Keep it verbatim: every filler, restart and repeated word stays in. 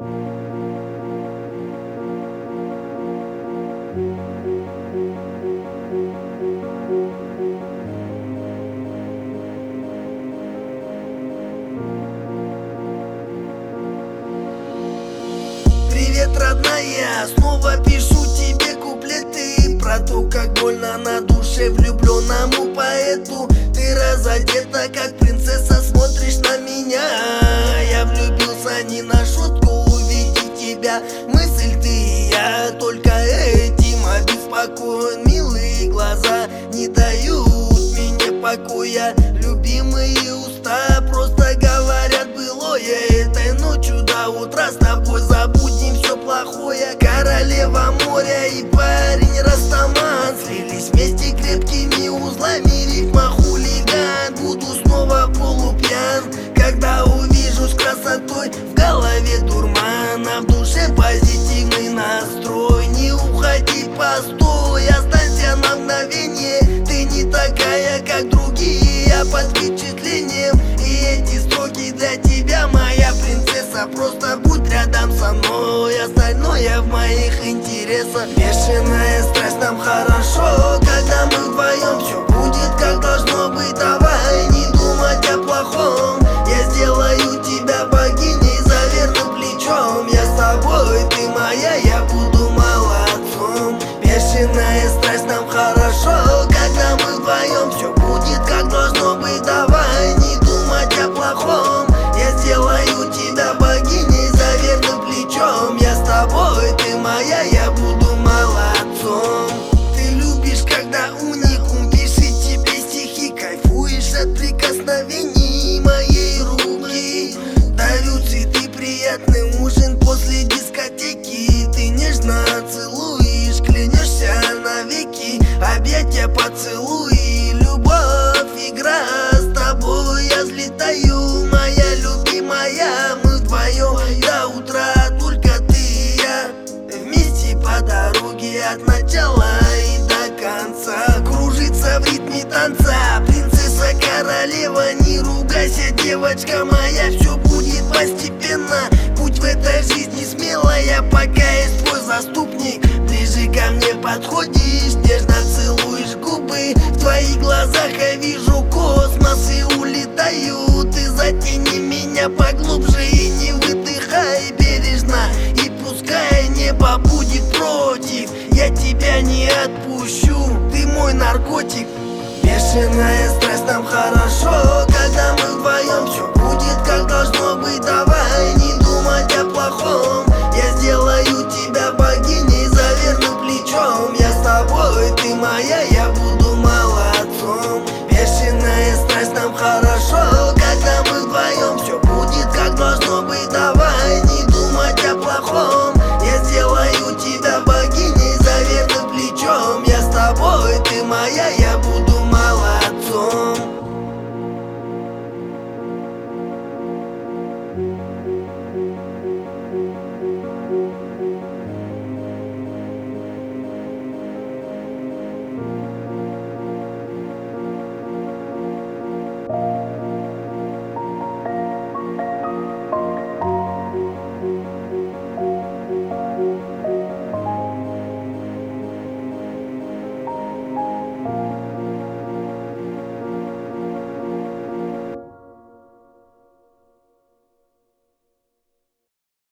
Привет, родная, снова пишу тебе куплеты про то, как больно на душе влюбленному поэту. Ты разодета, как принцесса, смотришь на меня. Я влюбился не на шутку, увидеть тебя. Мысль ты и я, только этим обеспокоен. Милые глаза не дают мне покоя. Любимые уста просто говорят былое. Этой ночью до утра с тобой забудем все плохое. Королева моря и парень Растаман слились вместе крепкими узлами. Рифма хулиган, буду снова полупьян, когда увижу с красотой. В голове дурман, а в душе позитивный настрой. Не уходи, постой, останься на мгновение. Ты не такая, как другие, я под впечатлением. И эти строки для тебя, моя принцесса. Просто будь рядом со мной, остальное в моих интересах. Бешеная страсть, нам хорошо, когда мы вдвоем. Все будет как должно быть, давай не думать о плохом. Я сделаю тебя богиней за верным плечом. Я с тобой, ты моя, я буду молодцом. Бешеная страсть, нам хорошо, когда мы вдвоем. Все будет как должно быть, давай не думать о плохом. Я сделаю тебя богиней за верным плечом. Я с тобой, ты моя, я буду молодцом. Ты любишь, когда уникум пишет тебе стихи. Кайфуешь от прикосновений моей руки. Дарю цветы, приятный ужин после дискотеки. Ты нежно целуешь, клянешься навеки. Объятия, поцелуи, любовь, игра. С тобой я взлетаю, моя любимая. Мы вдвоем до утра, только ты и я. Вместе по дороге от начала и до конца. Кружится в ритме танца принцесса, королева. Не ругайся, девочка моя, все будет постепенно. Путь в этой жизни смелая, пока есть твой заступник. Ближе ко мне подходишь, нежно целуешь губы. В твоих глазах я вижу космос и улетаю. Ты затяни меня поглубже и не выдыхай бережно. И пускай небо будет против, я тебя не отпущу. Ты мой наркотик. Бешеная страсть, нам хорошо,